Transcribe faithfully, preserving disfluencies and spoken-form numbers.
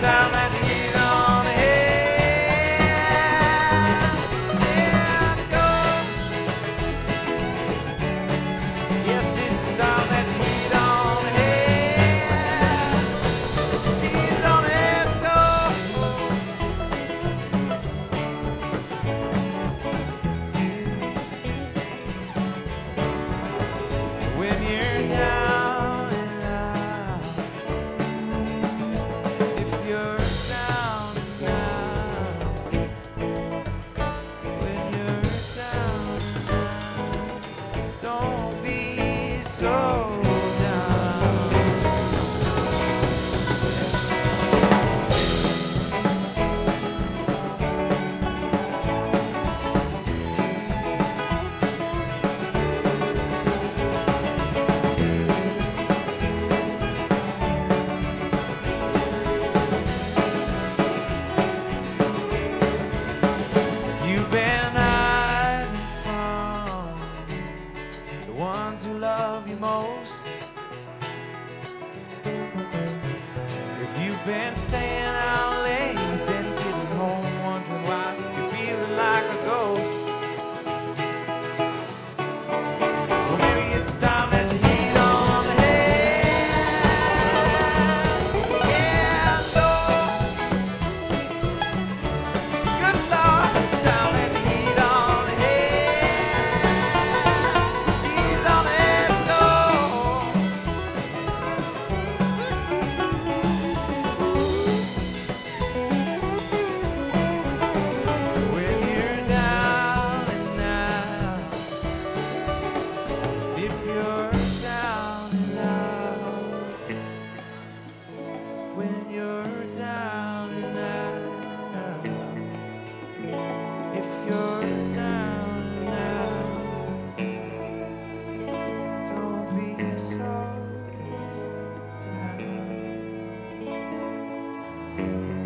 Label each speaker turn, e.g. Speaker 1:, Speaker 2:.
Speaker 1: time that you hit on ahead and go. Yes, it's time that you hit on ahead, hit on and go. When you're down and out, if you're down and out, when you're down and out, don't be so down. You've been hiding from the ones who love you most. If you've been staying out late, then getting home wondering why you're feeling like a ghost. Well, maybe it's time that you hit on ahead. Yeah, no. Good Lord, it's time that you hit on ahead. Hit on and go. When you're down and out, if you're down and out, when you're down and out, if you're down and out, don't be so down.